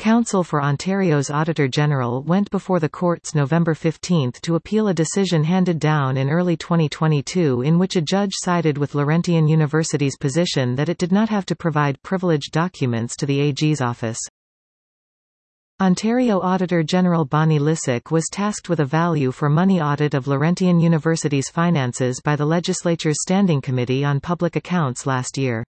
Counsel for Ontario's Auditor General went before the courts November 15 to appeal a decision handed down in early 2022 in which a judge sided with Laurentian University's position that it did not have to provide privileged documents to the AG's office. Ontario Auditor General Bonnie Lysyk was tasked with a value-for-money audit of Laurentian University's finances by the legislature's Standing Committee on Public Accounts last year.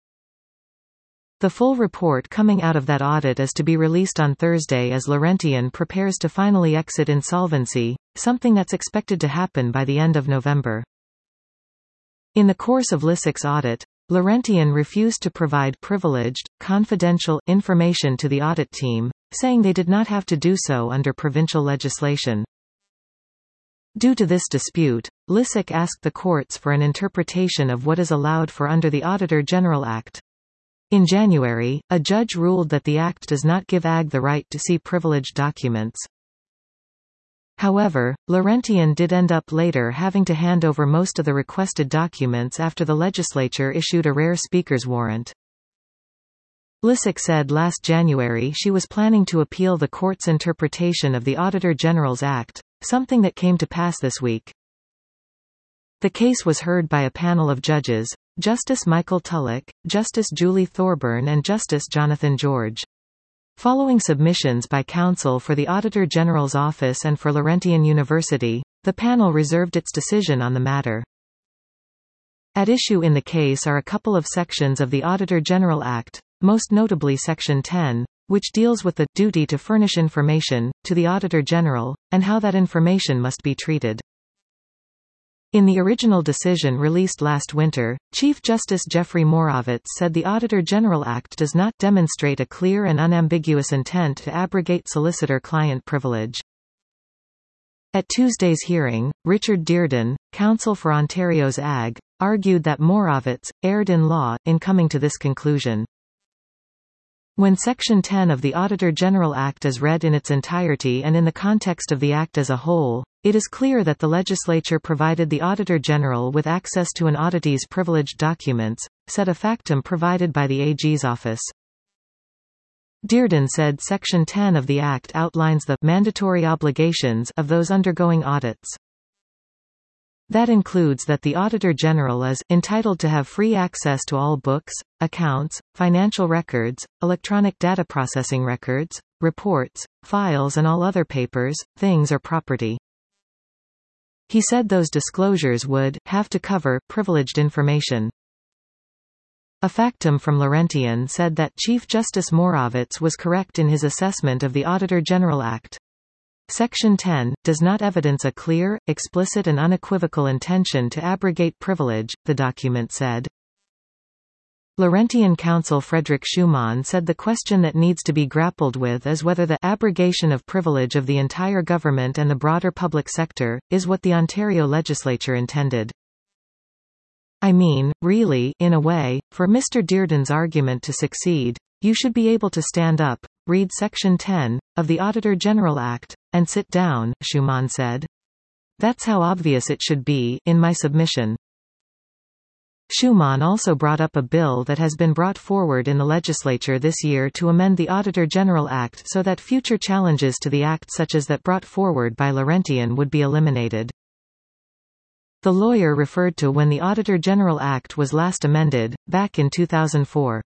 The full report coming out of that audit is to be released on Thursday as Laurentian prepares to finally exit insolvency, something that's expected to happen by the end of November. In the course of Lysyk's audit, Laurentian refused to provide privileged, confidential information to the audit team, saying they did not have to do so under provincial legislation. Due to this dispute, Lysyk asked the courts for an interpretation of what is allowed for under the Auditor General Act. In January, a judge ruled that the Act does not give AG the right to see privileged documents. However, Laurentian did end up later having to hand over most of the requested documents after the legislature issued a rare speaker's warrant. Lysyk said last January she was planning to appeal the court's interpretation of the Auditor General's Act, something that came to pass this week. The case was heard by a panel of judges, Justice Michael Tulloch, Justice Julie Thorburn and Justice Jonathan George. Following submissions by counsel for the Auditor General's Office and for Laurentian University, the panel reserved its decision on the matter. At issue in the case are a couple of sections of the Auditor General Act, most notably Section 10, which deals with the duty to furnish information to the Auditor General, and how that information must be treated. In the original decision released last winter, Chief Justice Jeffrey Moravec said the Auditor General Act does not demonstrate a clear and unambiguous intent to abrogate solicitor-client privilege. At Tuesday's hearing, Richard Dearden, counsel for Ontario's AG, argued that Moravec erred in law in coming to this conclusion. When Section 10 of the Auditor General Act is read in its entirety and in the context of the Act as a whole, it is clear that the legislature provided the Auditor General with access to an auditee's privileged documents, said a factum provided by the AG's office. Dearden said Section 10 of the Act outlines the mandatory obligations of those undergoing audits. That includes that the Auditor General is entitled to have free access to all books, accounts, financial records, electronic data processing records, reports, files and all other papers, things or property. He said those disclosures would have to cover privileged information. A factum from Laurentian said that Chief Justice Moravec was correct in his assessment of the Auditor General Act. Section 10 does not evidence a clear, explicit and unequivocal intention to abrogate privilege, the document said. Laurentian counsel Frederick Schumann said the question that needs to be grappled with is whether the abrogation of privilege of the entire government and the broader public sector is what the Ontario legislature intended. I mean, really, in a way, for Mr. Dearden's argument to succeed, you should be able to stand up, read Section 10 of the Auditor General Act, and sit down, Schumann said. That's how obvious it should be, in my submission. Schumann also brought up a bill that has been brought forward in the legislature this year to amend the Auditor General Act so that future challenges to the Act such as that brought forward by Laurentian would be eliminated. The lawyer referred to when the Auditor General Act was last amended, back in 2004.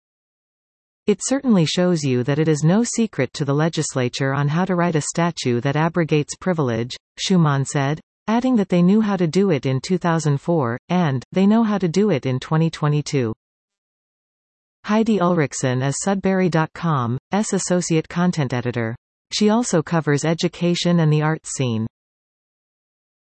It certainly shows you that it is no secret to the legislature on how to write a statute that abrogates privilege, Schumann said, adding that they knew how to do it in 2004, and they know how to do it in 2022. Heidi Ulrichsen is Sudbury.com's associate content editor. She also covers education and the arts scene.